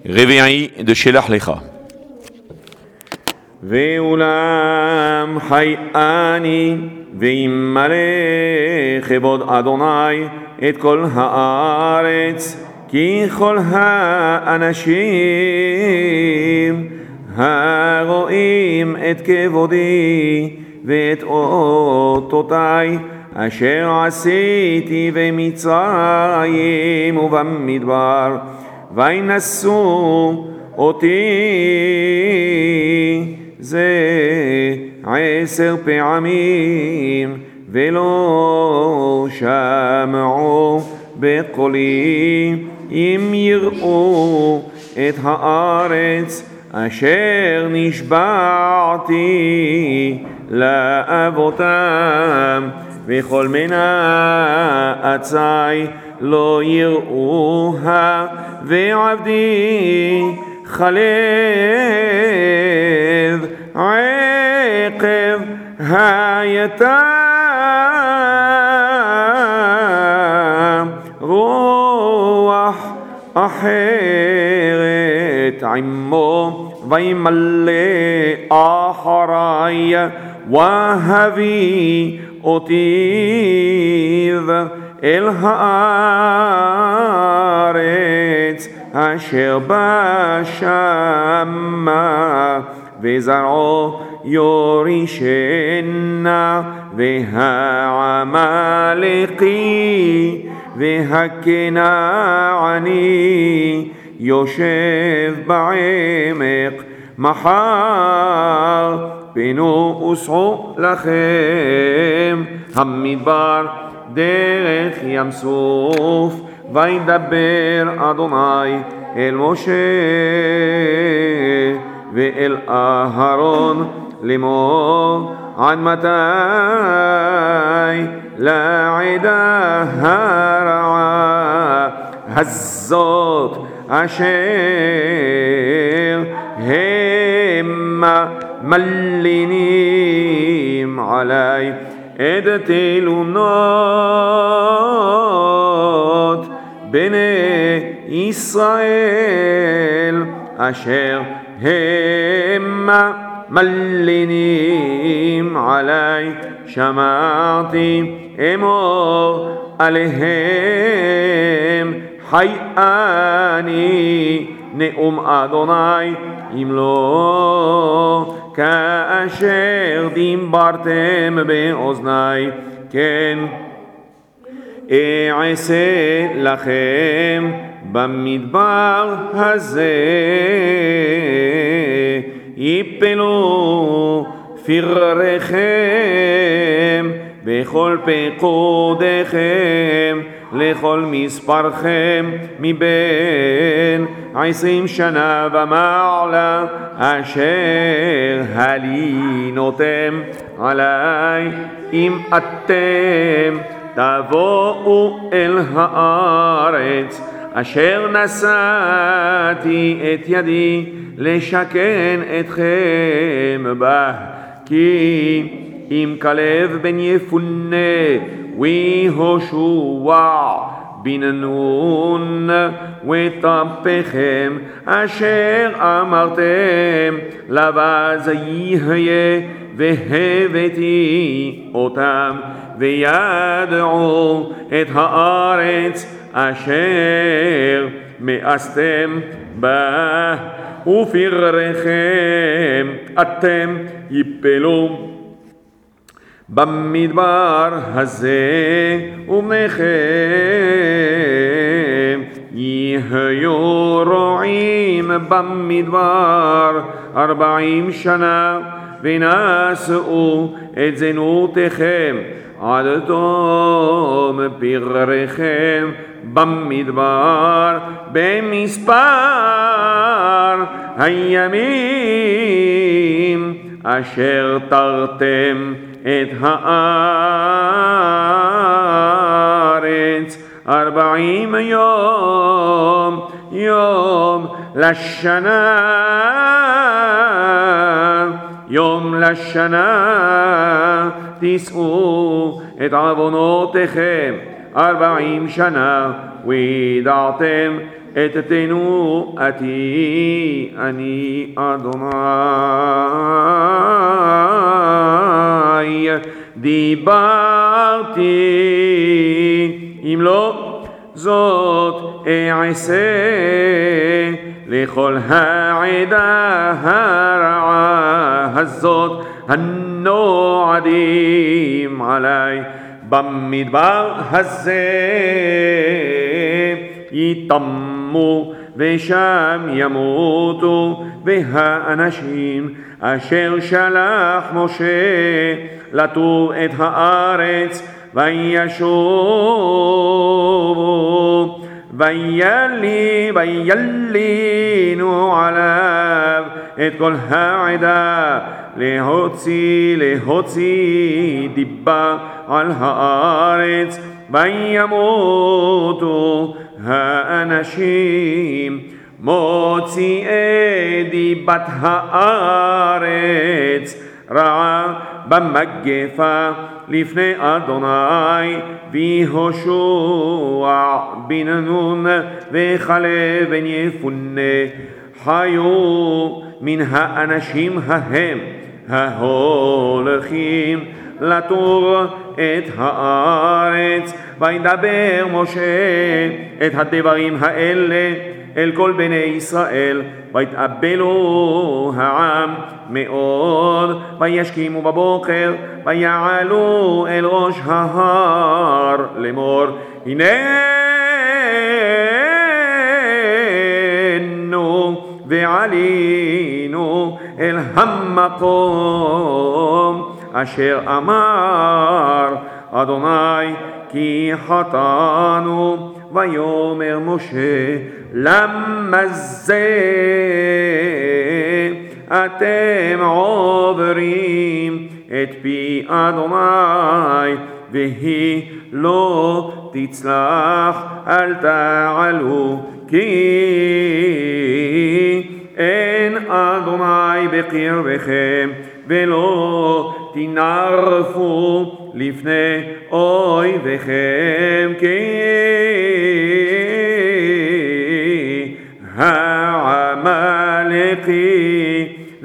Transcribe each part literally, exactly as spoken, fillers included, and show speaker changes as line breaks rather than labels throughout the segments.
Réveil de Shelach Lecha.
Ve'ulam hayani ve'immaleh chevod Adonai et kol haaretz ki chol ha'anashim haroim et kevodi ve'et ototai asher asiti ve'mitzrayim uvamidbar vaynasu אותי זה עשר פעמים ולא שמעו בקולי אם יראו את הארץ אשר נשבעתי לאבותם וכל מנעתי לא יראוה ועבדי חלב עקב הייתה רוח אחרת עמו וימלא אחרי והביא אותי אל הארץ אשר בשמה וזרעו יורישנה והעמלקי והכנעני יושב בעמק מחר פנו וסעו לכם המדבר דרך ים סוף וידבר אדוני אל משה ואל אהרון לאמור עד מתי לעדה הרעה הזאת אשר הם מלינים עלי את תלונות בני ישראל אשר הם מלינים עלי שמעתי אמור עליהם חי אני נאום אדוני אם לא כאשר דיברתם באוזני כן אעשה לכם במדבר הזה יפלו פרריכם בכל פקודיכם לכל מספרכם מבין עשרים שנה ומעלה אשר הלינותם עלי אם אתם תבואו אל הארץ אשר נשאתי את ידי לשכן אתכם בה כי אם כלב בן יפונה ויהושע בן נון וטפכם אשר אמרתם לבז יהיה והבאתי אותם וידעו את הארץ אשר מאסתם בה ופרריכם אתם יפלו במדבר הזה ובניכם יהיו רועים במדבר ארבעים שנה ונשאו את זנותיכם עד תום פרריכם במדבר במספר הימים אשר תרתם את הארץ ארבעים יום יום לשנה יום לשנה תישאו את עוונותיכם ארבעים שנה וידעתם אתתנו עתי אני אדוני דיברתי אם לא זאת אעשה לכל העדה הרעה הזאת הנועדים עלי במדבר הזה יטמאו ושם ימותו והאנשים אשר שלח משה לתור את הארץ וישובו וילי וילינו עליו את כל העדה להוציא להוציא דיבה על הארץ וימותו האנשים מוציאי דיבת הארץ רעה במגפה לפני אדוני ויהושע בן נון וכלב בן יפונה חיו מן האנשים ההם ההולכים לתור את הארץ וידבר משה את הדברים האלה אל כל בני ישראל ויתאבלו העם מאוד וישכימו בבוקר ויעלו אל ראש ההר לאמור הננו ועלינו אל המקום אשר אמר אדוני כי חטאנו ויאמר משה למה זה אתם עוברים את פי אדוני והיא לא תצלח אל תעלו כי אין אדוני בקרבכם ולא תנרפו לפני אויביכם כי העמלקי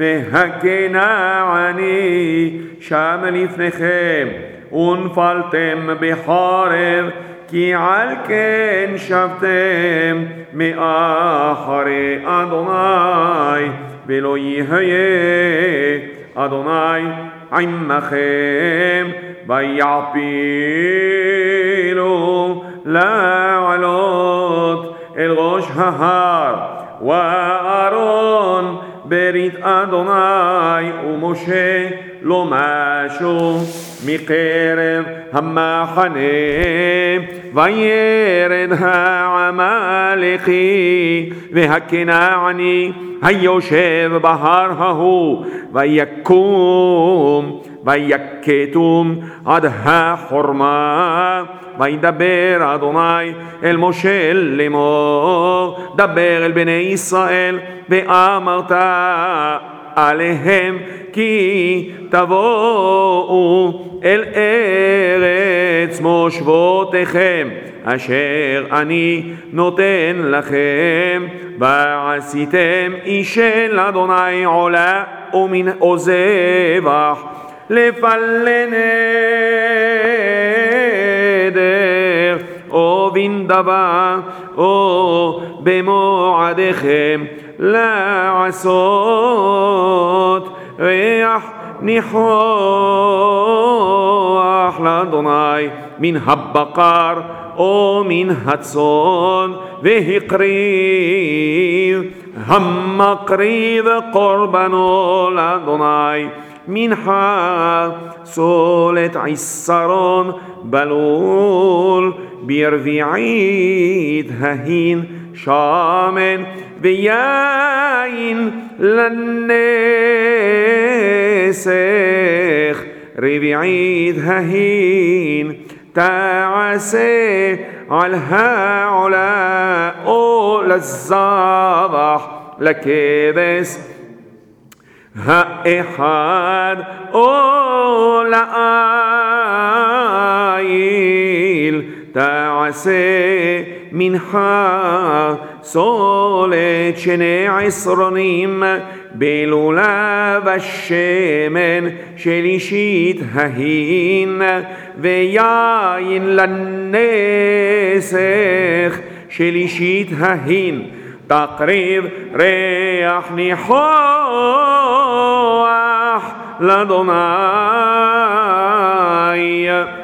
והכנעני שם לפניכם ונפלתם בחרב כי על כן שבתם מאחרי אדוני ולא יהיה אדוני עמכם ויעפילו לעלות אל ראש ההר ואהרון ברית אדוני ומשה לא משו מקרב המחנה וירד העמלקי והכנעני היושב בהר ההוא ויקום ויקטום עד החורמה וידבר אדוני אל משה לאמור דבר אל בני ישראל ואמרת עליהם כי תבואו אל ארץ מושבותיכם אשר אני נותן לכם ועשיתם אישי לאדוני עולה ומן עוזבח לפלנדר או בנדבה או במועדיכם לעשות ריח ניחוח לאדוני מן הבקר או מן הצאן והקריב המקריב קורבנו לאדוני מנחה סולת עשרון בלול ברביעית ההין שמן ויין לנסך רביעית ההין תעשה על העולה או לזבח לכבש האחד או לעיל תעשה מנחה, סולת שני עשרונים, בלולב השמן של אישית ההין, ויין לנסך של אישית ההין, תקריב ריח ניחוח לאדוני.